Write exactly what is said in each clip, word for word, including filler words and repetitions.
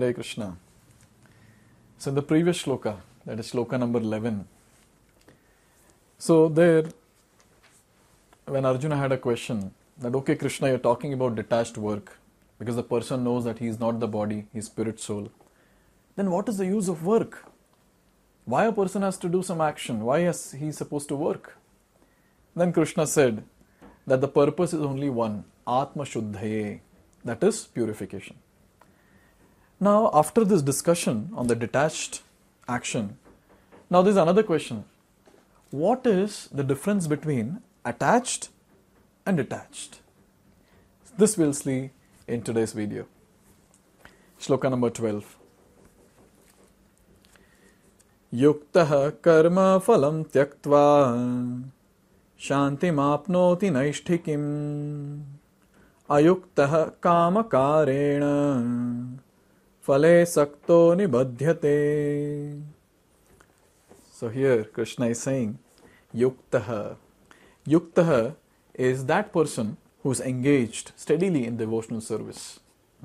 Hare Krishna. So in the previous shloka, that is shloka number eleven, so there, when Arjuna had a question that, okay Krishna, you're talking about detached work because the person knows that he is not the body, he is spirit soul. Then what is the use of work? Why a person has to do some action? Why is he supposed to work? Then Krishna said that the purpose is only one, Atma Shuddhaye, that is purification. Now after this discussion on the detached action, now there is another question. What is the difference between attached and detached? This we'll see in today's video. Shloka number twelve. Yuktah karma phalam tyaktva shantim apnoti naishtikim ayuktah kamakarena phale sakto nibadhyate. So here Krishna is saying Yuktah. Yuktah is that person who is engaged steadily in devotional service.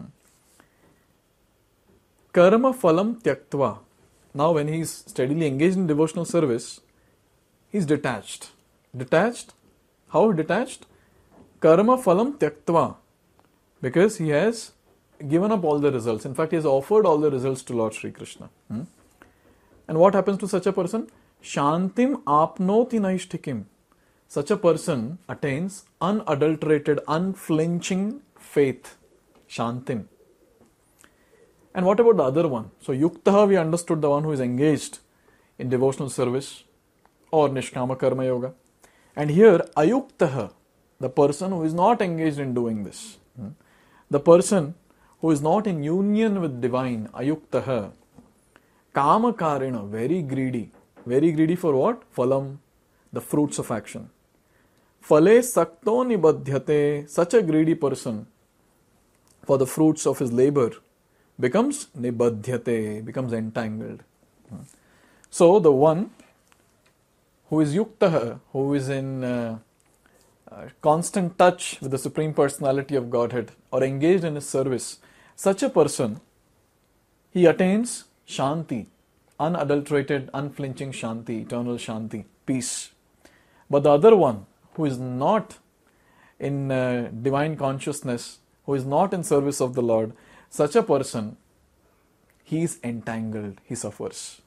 Karma phalam tyaktva. Now when he is steadily engaged in devotional service, he is detached. Detached? How detached? Karma phalam tyaktva. Because he has given up all the results. In fact, he has offered all the results to Lord Sri Krishna. Hmm? And what happens to such a person? Shantim apnoti naishtikim. Such a person attains unadulterated, unflinching faith. Shantim. And what about the other one? So Yuktaha, we understood the one who is engaged in devotional service or Nishkama Karma Yoga. And here Ayuktaha, the person who is not engaged in doing this. Hmm? The person who is not in union with divine, Ayuktaha, Kama Karina, very greedy. Very greedy for what? Phalam, the fruits of action. Phale sakto nibadhyate, such a greedy person for the fruits of his labor becomes nibadhyate, becomes entangled. So the one who is yuktaha, who is in uh, uh, constant touch with the Supreme Personality of Godhead or engaged in his service, such a person, he attains shanti, unadulterated, unflinching shanti, eternal shanti, peace. But the other one, who is not in uh, divine consciousness, who is not in service of the Lord, such a person, he is entangled, he suffers.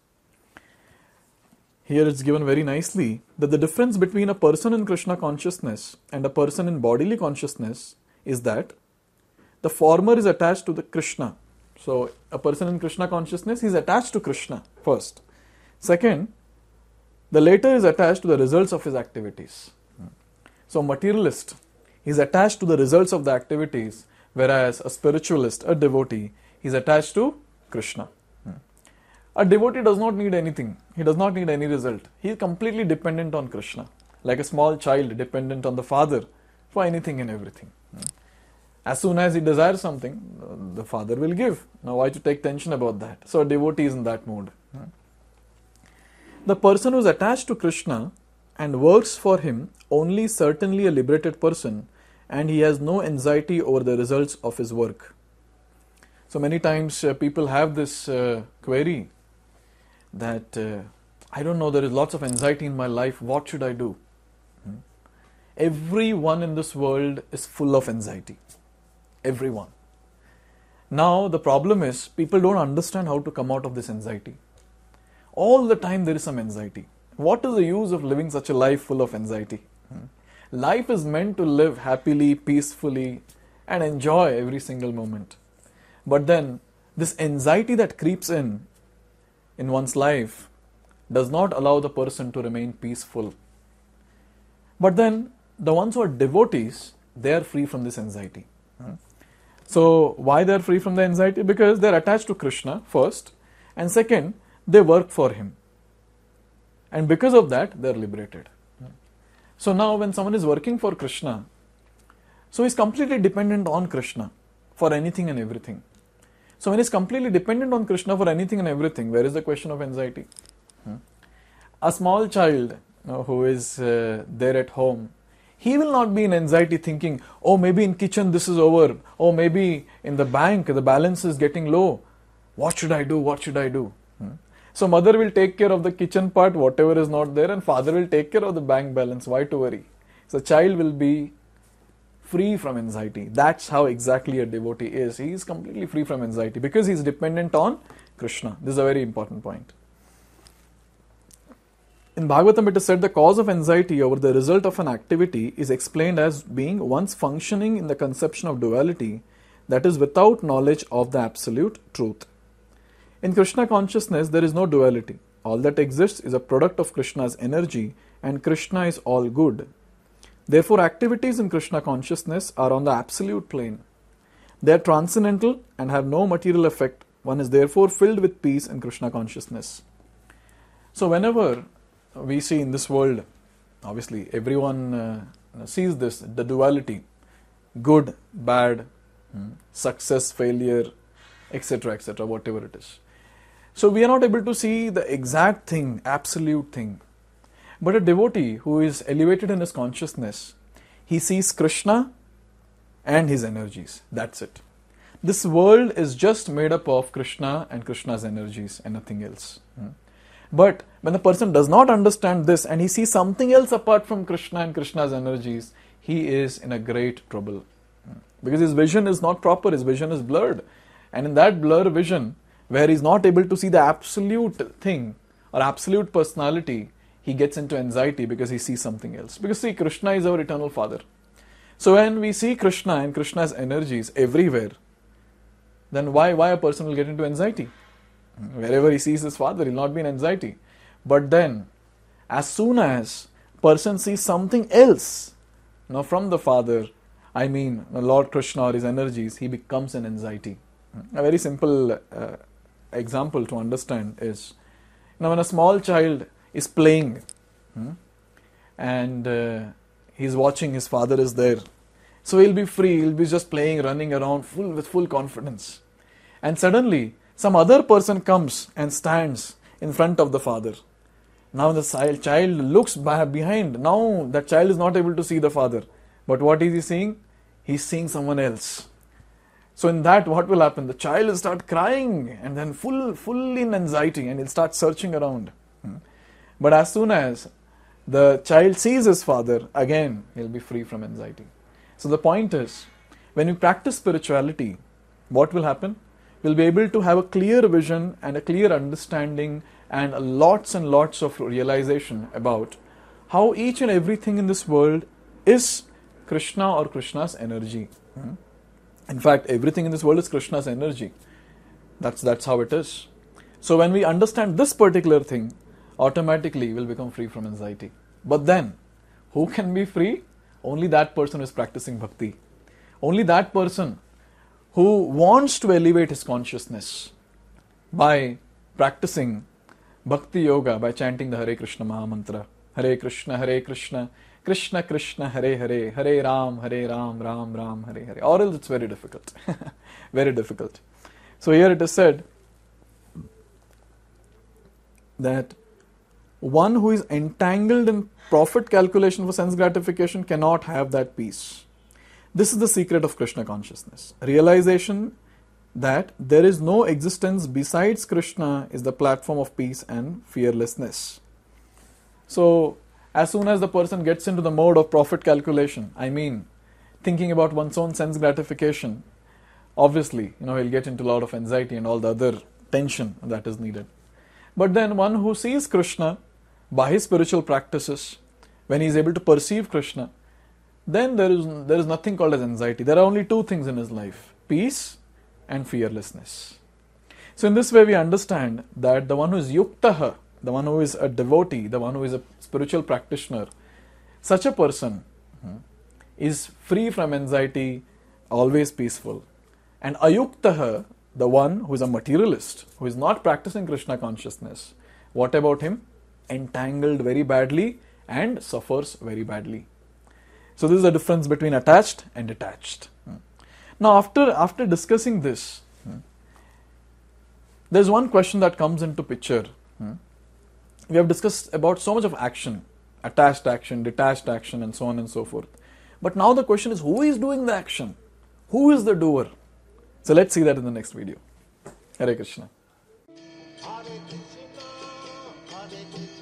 Here it's given very nicely that the difference between a person in Krishna consciousness and a person in bodily consciousness is that the former is attached to the Krishna. So a person in Krishna consciousness is attached to Krishna first. Second, the later is attached to the results of his activities. So materialist is attached to the results of the activities, whereas a spiritualist, a devotee, is attached to Krishna. A devotee does not need anything. He does not need any result. He is completely dependent on Krishna. Like a small child dependent on the father for anything and everything. As soon as he desires something, the father will give. Now why to take tension about that? So a devotee is in that mode. The person who is attached to Krishna and works for him only certainly a liberated person, and he has no anxiety over the results of his work. So many times uh, people have this uh, query that uh, I don't know, there is lots of anxiety in my life, what should I do? Hmm? Everyone in this world is full of anxiety. Everyone. Now the problem is people don't understand how to come out of this anxiety. All the time there is some anxiety. What is the use of living such a life full of anxiety? Hmm? Life is meant to live happily, peacefully, and enjoy every single moment. But then, this anxiety that creeps in, in one's life, does not allow the person to remain peaceful. But then, the ones who are devotees, they are free from this anxiety. Hmm? So, why they are free from the anxiety? Because they are attached to Krishna, first, and second, they work for him. And because of that, they are liberated. So now when someone is working for Krishna, so he's completely dependent on Krishna for anything and everything. So when he's completely dependent on Krishna for anything and everything, where is the question of anxiety? Hmm? A small child you know, who is uh, there at home, he will not be in anxiety thinking, oh maybe in kitchen this is over, oh maybe in the bank the balance is getting low. What should I do? What should I do? Hmm? So mother will take care of the kitchen part, whatever is not there, and father will take care of the bank balance. Why to worry? So the child will be free from anxiety. That's how exactly a devotee is. He is completely free from anxiety because he is dependent on Krishna. This is a very important point. In Bhagavatam it is said the cause of anxiety over the result of an activity is explained as being once functioning in the conception of duality, that is without knowledge of the absolute truth. In Krishna consciousness there is no duality. All that exists is a product of Krishna's energy, and Krishna is all good. Therefore, activities in Krishna consciousness are on the absolute plane. They are transcendental and have no material effect. One is therefore filled with peace in Krishna consciousness. So whenever we see in this world, obviously everyone uh, sees this, the duality, good, bad, hmm, success, failure, et cetera, et cetera, whatever it is. So we are not able to see the exact thing, absolute thing. But a devotee who is elevated in his consciousness, he sees Krishna and his energies. That's it. This world is just made up of Krishna and Krishna's energies and nothing else. But when the person does not understand this and he sees something else apart from Krishna and Krishna's energies, he is in a great trouble. Because his vision is not proper, his vision is blurred. And in that blur vision, where he is not able to see the absolute thing or absolute personality, he gets into anxiety because he sees something else. Because see, Krishna is our eternal Father. So when we see Krishna and Krishna's energies everywhere, then why, why a person will get into anxiety? Wherever he sees his Father, he will not be in anxiety. But then, as soon as person sees something else, you know, from the Father, I mean Lord Krishna or his energies, he becomes in anxiety. A very simple uh, example to understand is, you know, when a small child is playing hmm, and uh, he's watching his father is there, so he'll be free, he'll be just playing, running around full with full confidence, and suddenly some other person comes and stands in front of the father. Now the child looks behind. Now that child is not able to see the father, but what is he seeing? He's seeing someone else. So in that, what will happen? The child will start crying and then full, full in anxiety, and he'll start searching around. But as soon as the child sees his father, again, he'll be free from anxiety. So the point is, when we practice spirituality, what will happen? We'll be able to have a clear vision and a clear understanding and lots and lots of realization about how each and everything in this world is Krishna or Krishna's energy. In fact, everything in this world is Krishna's energy. That's, that's how it is. So when we understand this particular thing, automatically we'll become free from anxiety. But then, who can be free? Only that person who is practicing bhakti. Only that person who wants to elevate his consciousness by practicing bhakti yoga, by chanting the Hare Krishna Maha Mantra. Hare Krishna, Hare Krishna, Krishna Krishna, Hare Hare, Hare Ram, Hare Ram, Ram Ram, Hare Hare. Or else it's very difficult. Very difficult. So here it is said that one who is entangled in profit calculation for sense gratification cannot have that peace. This is the secret of Krishna consciousness. Realization that there is no existence besides Krishna is the platform of peace and fearlessness. So, as soon as the person gets into the mode of profit calculation, I mean, thinking about one's own sense gratification, obviously, you know, he'll get into a lot of anxiety and all the other tension that is needed. But then one who sees Krishna by his spiritual practices, when he is able to perceive Krishna, then there is there is nothing called as anxiety. There are only two things in his life: peace and fearlessness. So in this way we understand that the one who is yuktaha, the one who is a devotee, the one who is a spiritual practitioner, such a person is free from anxiety, always peaceful. And ayuktaha, the one who is a materialist, who is not practicing Krishna consciousness, what about him? Entangled very badly and suffers very badly. So this is the difference between attached and detached. Now after, after discussing this, there's one question that comes into picture. We have discussed about so much of action, attached action, detached action, and so on and so forth. But now the question is, who is doing the action? Who is the doer? So let's see that in the next video. Hare Krishna. Hare Krishna, Hare Krishna.